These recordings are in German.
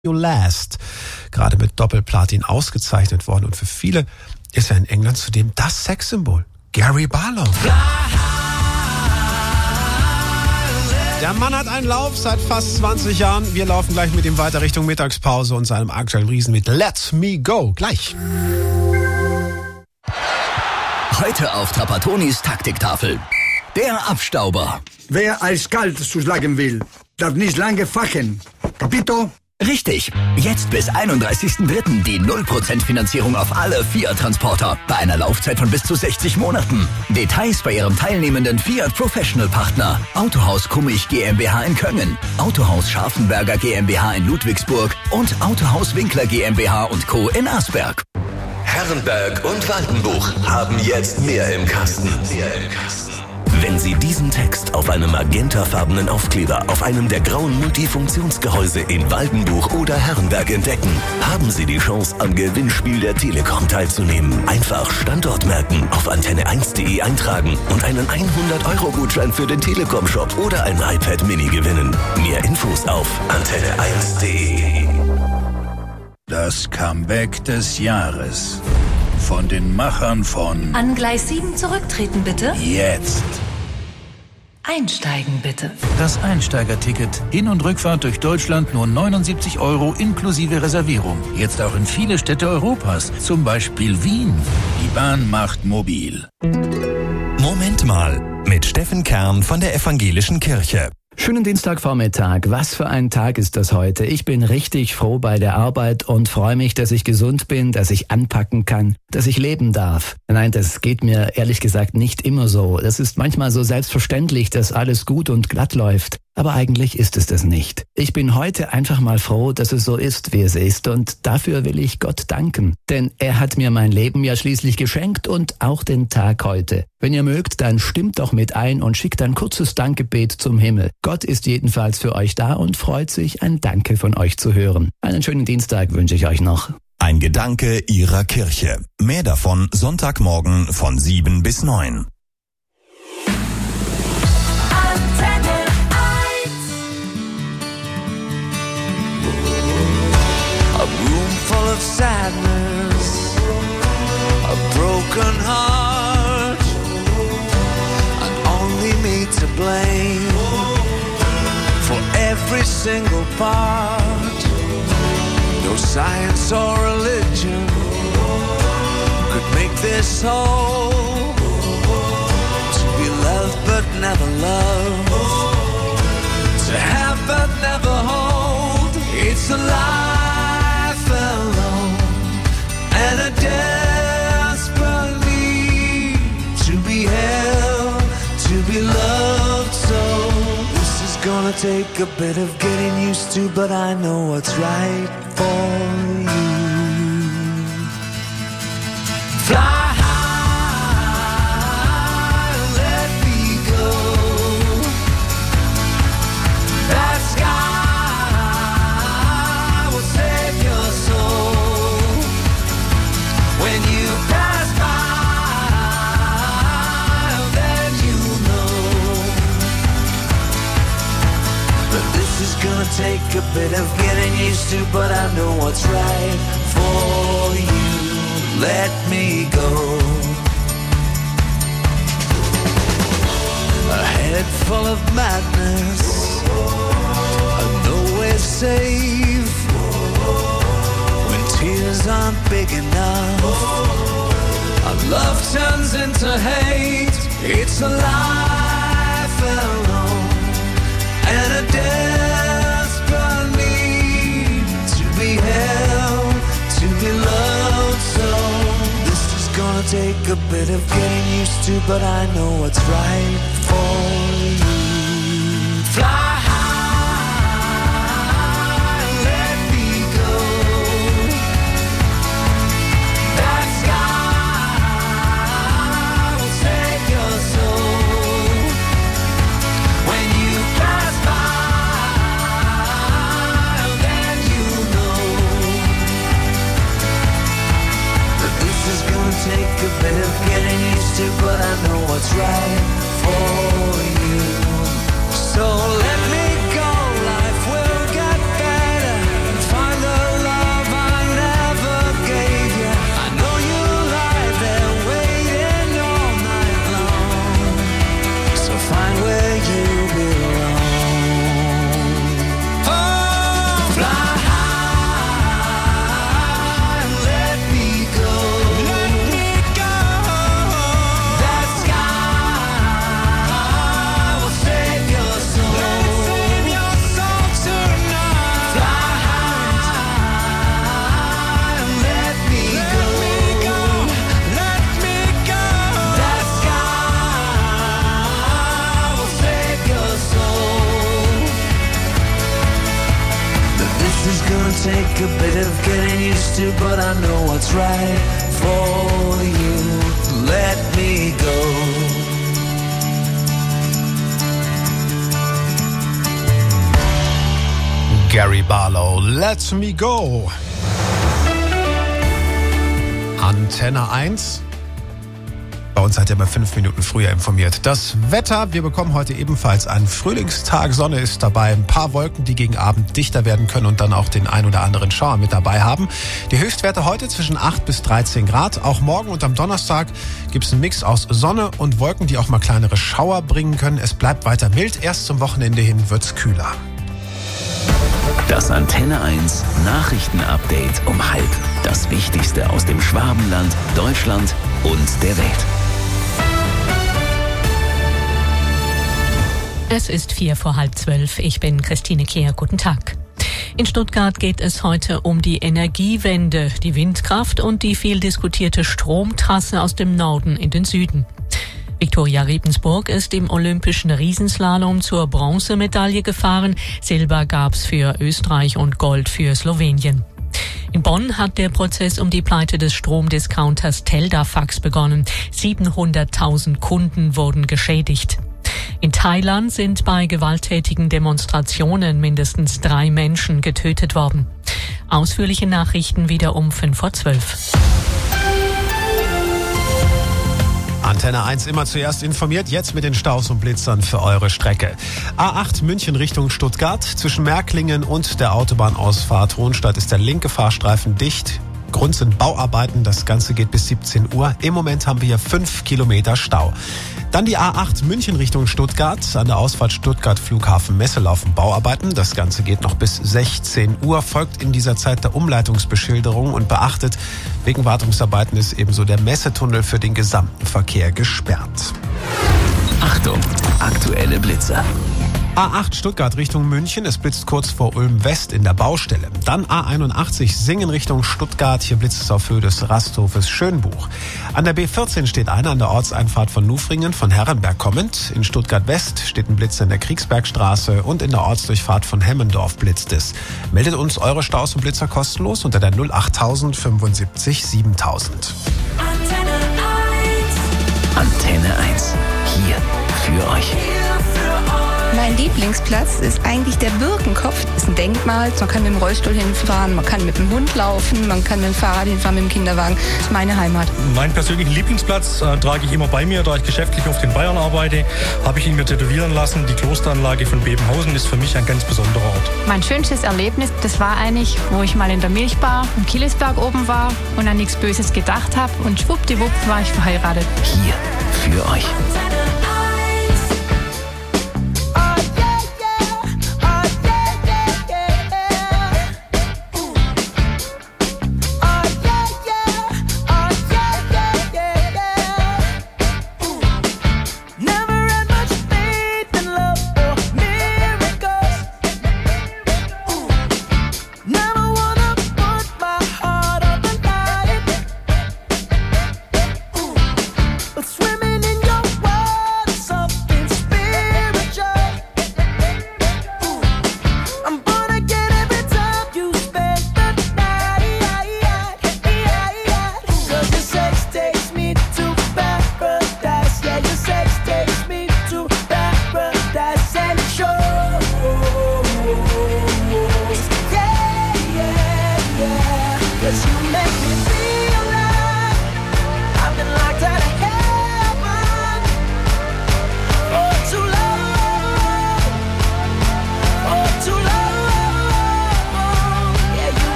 You Last, gerade mit Doppelplatin ausgezeichnet worden. Und für viele ist er in England zudem das Sexsymbol. Gary Barlow. Der Mann hat einen Lauf seit fast 20 Jahren. Wir laufen gleich mit ihm weiter Richtung Mittagspause und seinem aktuellen Riesen mit Let Me Go. Gleich. Heute auf Trapattonis Taktiktafel. Der Abstauber. Wer eiskalt zuschlagen will, darf nicht lange fachen. Capito? Richtig. Jetzt bis 31.03. die 0% Finanzierung auf alle Fiat-Transporter. Bei einer Laufzeit von bis zu 60 Monaten. Details bei Ihrem teilnehmenden Fiat Professional Partner. Autohaus Kummich GmbH in Köngen. Autohaus Scharfenberger GmbH in Ludwigsburg. Und Autohaus Winkler GmbH und Co. in Asberg. Herrenberg und Waldenbuch haben jetzt mehr im Kasten. Wenn Sie diesen Text auf einem magentafarbenen Aufkleber auf einem der grauen Multifunktionsgehäuse in Waldenbuch oder Herrenberg entdecken, haben Sie die Chance, am Gewinnspiel der Telekom teilzunehmen. Einfach Standort merken, auf antenne1.de eintragen und einen 100-Euro-Gutschein für den Telekom-Shop oder ein iPad Mini gewinnen. Mehr Infos auf antenne1.de. Das Comeback des Jahres. Von den Machern von An Gleis 7 zurücktreten, bitte. Jetzt. Einsteigen, bitte. Das Einsteigerticket. Hin- und Rückfahrt durch Deutschland nur 79 € inklusive Reservierung. Jetzt auch in viele Städte Europas, zum Beispiel Wien. Die Bahn macht mobil. Moment mal, mit Steffen Kern von der Evangelischen Kirche. Schönen Dienstagvormittag. Was für ein Tag ist das heute? Ich bin richtig froh bei der Arbeit und freue mich, dass ich gesund bin, dass ich anpacken kann, dass ich leben darf. Nein, das geht mir ehrlich gesagt nicht immer so. Das ist manchmal so selbstverständlich, dass alles gut und glatt läuft. Aber eigentlich ist es das nicht. Ich bin heute einfach mal froh, dass es so ist, wie es ist, und dafür will ich Gott danken. Denn er hat mir mein Leben ja schließlich geschenkt und auch den Tag heute. Wenn ihr mögt, dann stimmt doch mit ein und schickt ein kurzes Dankgebet zum Himmel. Gott ist jedenfalls für euch da und freut sich, ein Danke von euch zu hören. Einen schönen Dienstag wünsche ich euch noch. Ein Gedanke Ihrer Kirche. Mehr davon Sonntagmorgen von 7 bis 9. Full of sadness, a broken heart, and only me to blame for every single part. No science or religion could make this whole. To be loved but never loved, to have but never hold. It's a lie. And a desperate need to be held, to be loved. So this is gonna take a bit of getting used to, but I know what's right for you. Fly. Take a bit of getting used to, but I know what's right for you. Let me go. A head full of madness, a nowhere safe. When tears aren't big enough, our love turns into hate. It's a life alone and a death. To be loved, so this is gonna take a bit of getting used to, but I know what's right for you. Fly. Take a bit of getting used to, but I know what's right for you. So let me go, life will get better. Find take a bit of getting used to, but I know what's right for you. Let me go. Gary Barlow, Let Me Go. Antenne 1. Bei uns seid ihr mal 5 Minuten früher informiert. Das Wetter, wir bekommen heute ebenfalls einen Frühlingstag. Sonne ist dabei, ein paar Wolken, die gegen Abend dichter werden können und dann auch den ein oder anderen Schauer mit dabei haben. Die Höchstwerte heute zwischen 8 bis 13 Grad. Auch morgen und am Donnerstag gibt es einen Mix aus Sonne und Wolken, die auch mal kleinere Schauer bringen können. Es bleibt weiter mild. Erst zum Wochenende hin wird's kühler. Das Antenne 1 Nachrichtenupdate um 12:30. Das Wichtigste aus dem Schwabenland, Deutschland und der Welt. Es ist 11:45. Ich bin Christine Kehr. Guten Tag. In Stuttgart geht es heute um die Energiewende, die Windkraft und die viel diskutierte Stromtrasse aus dem Norden in den Süden. Viktoria Rebensburg ist im olympischen Riesenslalom zur Bronzemedaille gefahren. Silber gab's für Österreich und Gold für Slowenien. In Bonn hat der Prozess um die Pleite des Stromdiscounters Teldafax begonnen. 700.000 Kunden wurden geschädigt. In Thailand sind bei gewalttätigen Demonstrationen mindestens 3 Menschen getötet worden. Ausführliche Nachrichten wieder um 11:55. Antenne 1 immer zuerst informiert, jetzt mit den Staus und Blitzern für eure Strecke. A8 München Richtung Stuttgart. Zwischen Märklingen und der Autobahnausfahrt Hohenstadt ist der linke Fahrstreifen dicht. Grund sind Bauarbeiten, das Ganze geht bis 17 Uhr. Im Moment haben wir hier 5 Kilometer Stau. Dann die A8 München Richtung Stuttgart. An der Ausfahrt Stuttgart Flughafen Messe laufen Bauarbeiten. Das Ganze geht noch bis 16 Uhr. Folgt in dieser Zeit der Umleitungsbeschilderung und beachtet, wegen Wartungsarbeiten ist ebenso der Messetunnel für den gesamten Verkehr gesperrt. Achtung, aktuelle Blitzer. A8 Stuttgart Richtung München, es blitzt kurz vor Ulm West in der Baustelle. Dann A81 Singen Richtung Stuttgart, hier blitzt es auf Höhe des Rasthofes Schönbuch. An der B14 steht einer an der Ortseinfahrt von Nufringen von Herrenberg kommend. In Stuttgart West steht ein Blitzer in der Kriegsbergstraße und in der Ortsdurchfahrt von Hemmendorf blitzt es. Meldet uns eure Staus und Blitzer kostenlos unter der 08000 75 7000. Antenne 1, hier für euch. Mein Lieblingsplatz ist eigentlich der Birkenkopf. Das ist ein Denkmal. Man kann mit dem Rollstuhl hinfahren, man kann mit dem Hund laufen, man kann mit dem Fahrrad hinfahren, mit dem Kinderwagen. Das ist meine Heimat. Meinen persönlichen Lieblingsplatz trage ich immer bei mir, da ich geschäftlich auf den Bayern arbeite, habe ich ihn mir tätowieren lassen. Die Klosteranlage von Bebenhausen ist für mich ein ganz besonderer Ort. Mein schönstes Erlebnis, das war eigentlich, wo ich mal in der Milchbar im Killesberg oben war und an nichts Böses gedacht habe und schwuppdiwupp war ich verheiratet. Hier für euch. Swimming in your world.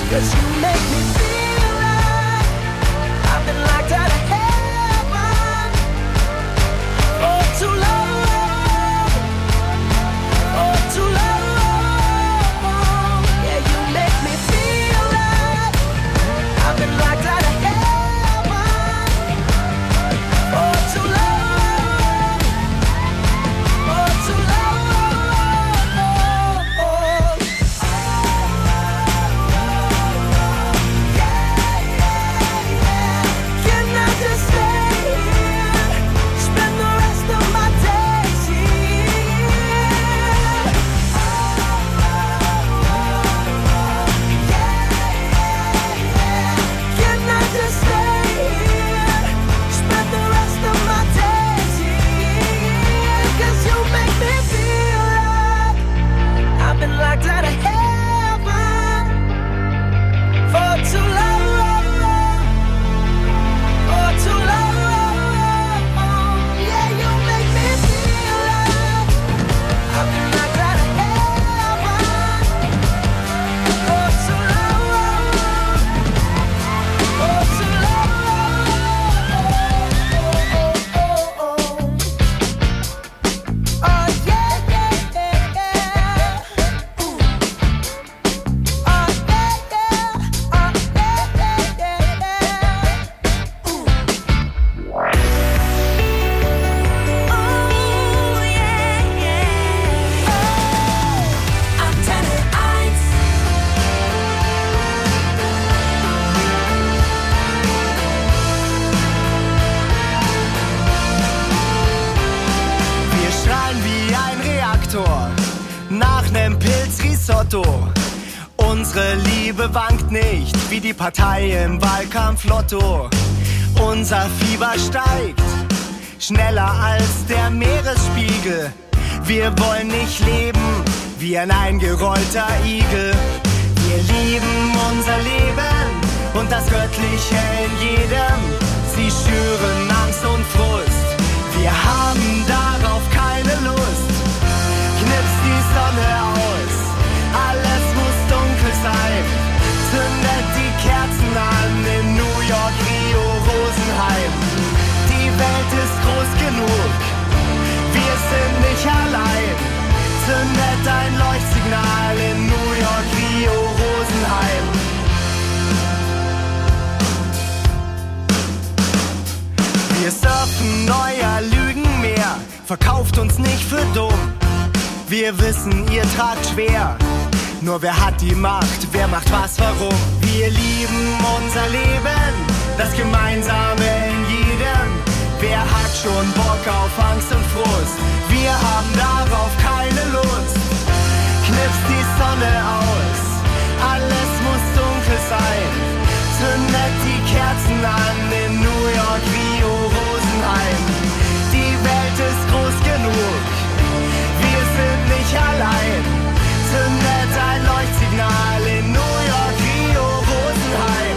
'cause you make me feel like I've been locked out of heaven for too long, for too long. Yeah, you make me feel like I've been locked out of heaven for too long, for too long. Can I just stay here, spend the rest of my days here? Can I just stay here, spend the rest of my days here? 'Cause you make me feel like I've been locked out of heaven for too long, for too long. Yeah, you make me feel like I've been locked out of heaven for too long, for too long. Oh yeah, yeah, yeah, yeah. Ooh. Oh yeah, yeah. Oh yeah, yeah, yeah, yeah. Ooh. Oh yeah, yeah. Oh, Antenne 1. Wir strahlen wie ein Reaktor nach nem Pilzrisotto. Unsere Liebe wankt nicht wie die Partei im Wahlkampf-Lotto. Unser Fieber steigt schneller als der Meeresspiegel. Wir wollen nicht leben wie ein eingerollter Igel. Wir lieben unser Leben und das Göttliche in jedem. Sie schüren Angst und Frust. Wir haben darauf keine Lust. Knips die Sonne aus, alles muss dunkel sein. Zündet die Kerzen an in New York, Rio, Rosenheim. Die Welt ist groß genug, wir sind nicht allein. Zündet ein Leuchtsignal in New York, Rio, Rosenheim. Wir surfen neuer Lügenmeer, verkauft uns nicht für dumm. Wir wissen, ihr tragt schwer, nur wer hat die Macht, wer macht was, warum? Wir lieben unser Leben, das Gemeinsame in jedem. Wer hat schon Bock auf Angst und Frust? Wir haben darauf keine Lust. Knipst die Sonne aus, alles muss dunkel sein. Zündet die Kerzen an in New York, Rio, Rosenheim. Die Welt ist groß genug, wir sind nicht allein. Zündet ein Leuchtsignal in New York, Rio, Rosenheim.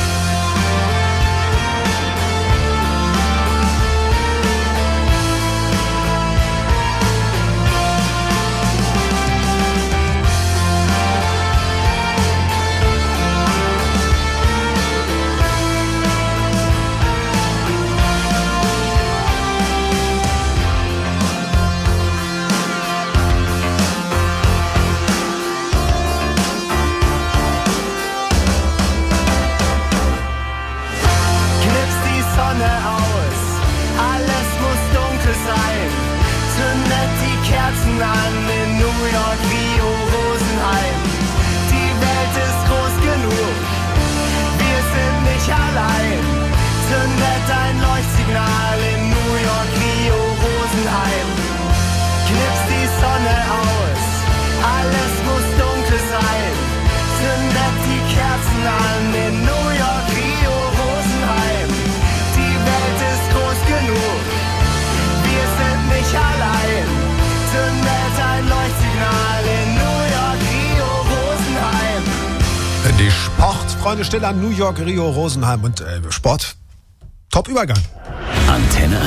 Kerzen an in New York, Rio, Rosenheim. Die Welt ist groß genug, wir sind nicht allein. Zündet ein Leuchtsignal in New York, Rio, Rosenheim. Knipst die Sonne aus, alles muss dunkel sein. Zündet die Kerzen an in New York, Rio, Rosenheim. Die Welt ist groß genug, wir sind nicht allein. Zündet ein Leuchtsignal in New York, Rio, Rosenheim. Die Sportfreunde stellen an New York, Rio, Rosenheim und Sport. Top Übergang. Antenne 1.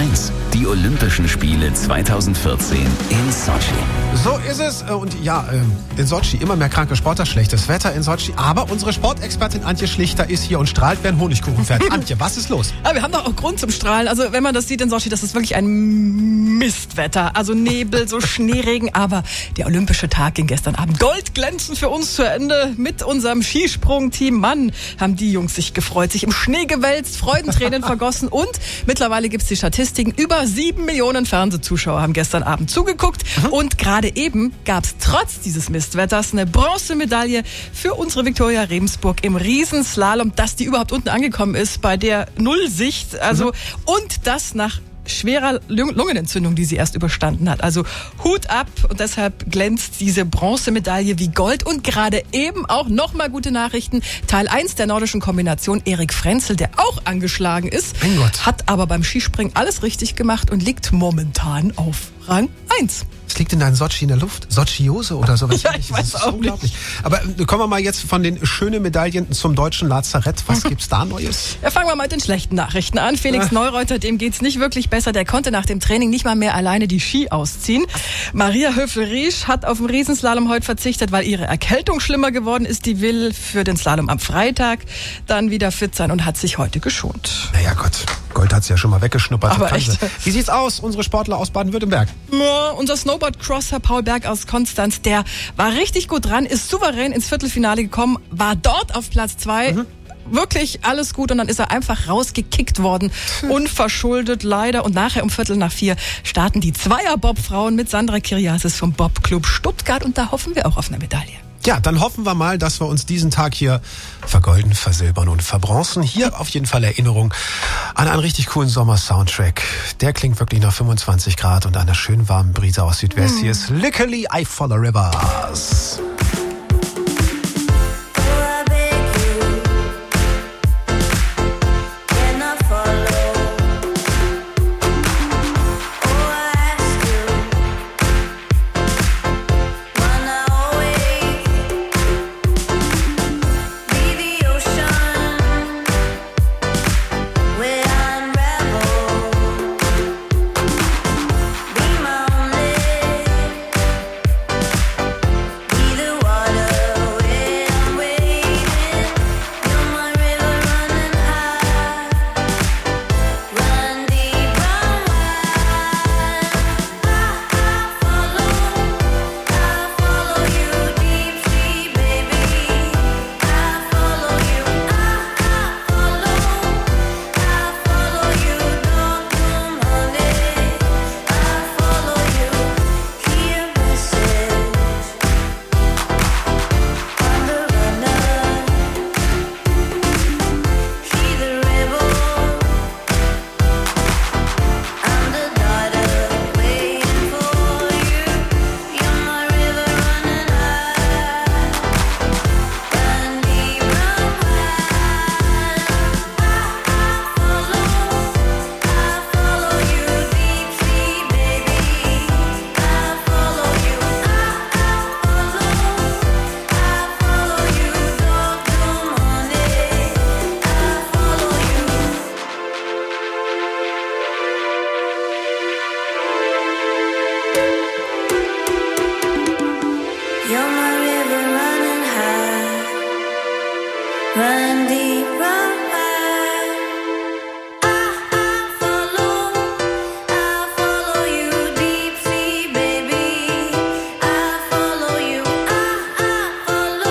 Die Olympischen Spiele 2014 in Sotschi. So ist es. Und ja, in Sotschi immer mehr kranke Sportler, schlechtes Wetter in Sotschi. Aber unsere Sportexpertin Antje Schlichter ist hier und strahlt wie ein Honigkuchenpferd. Antje, was ist los? Aber wir haben doch auch Grund zum Strahlen. Also wenn man das sieht in Sotschi, das ist wirklich ein Mistwetter. Also Nebel, so Schneeregen. Aber der Olympische Tag ging gestern Abend goldglänzend für uns zu Ende. Mit unserem Skisprungteam. Mann, haben die Jungs sich gefreut, sich im Schnee gewälzt, Freudentränen vergossen. Und mittlerweile gibt's die Statistiken. Über 7 Millionen Fernsehzuschauer haben gestern Abend zugeguckt. Und gerade eben gab's trotz dieses Mistwetters eine Bronzemedaille für unsere Viktoria Rebensburg im Riesenslalom, dass die überhaupt unten angekommen ist bei der Nullsicht. Also und das nach schwerer Lungenentzündung, die sie erst überstanden hat. Also Hut ab, und deshalb glänzt diese Bronzemedaille wie Gold. Und gerade eben auch nochmal gute Nachrichten. Teil 1 der nordischen Kombination, Erik Frenzel, der auch angeschlagen ist, hat aber beim Skispringen alles richtig gemacht und liegt momentan auf Rang 1. Was liegt denn da in Sotschi in der Luft? Sotschiose oder sowas? Ja, ich weiß auch nicht. Aber kommen wir mal jetzt von den schönen Medaillen zum deutschen Lazarett. Was gibt's da Neues? Ja, fangen wir mal mit den schlechten Nachrichten an. Felix Neureuter, dem geht's nicht wirklich besser. Der konnte nach dem Training nicht mal mehr alleine die Ski ausziehen. Maria Höfel-Riesch hat auf den Riesenslalom heute verzichtet, weil ihre Erkältung schlimmer geworden ist. Die will für den Slalom am Freitag dann wieder fit sein und hat sich heute geschont. Naja Gott, Gold hat's ja schon mal weggeschnuppert. Aber echt. Wie sieht's aus, unsere Sportler aus Baden-Württemberg? Ja, unser Snowboard-Crosser Paul Berg aus Konstanz, der war richtig gut dran, ist souverän ins Viertelfinale gekommen, war dort auf Platz 2. Wirklich alles gut, und dann ist er einfach rausgekickt worden. Unverschuldet leider. Und nachher um 3:45 starten die Zweier-Bob-Frauen mit Sandra Kiriasis vom Bob-Club Stuttgart, und da hoffen wir auch auf eine Medaille. Ja, dann hoffen wir mal, dass wir uns diesen Tag hier vergolden, versilbern und verbronzen. Hier auf jeden Fall Erinnerung an einen richtig coolen Sommer-Soundtrack. Der klingt wirklich nach 25 Grad und einer schön warmen Brise aus Südwest. Hier ist Lickerli, I Follow Rivers.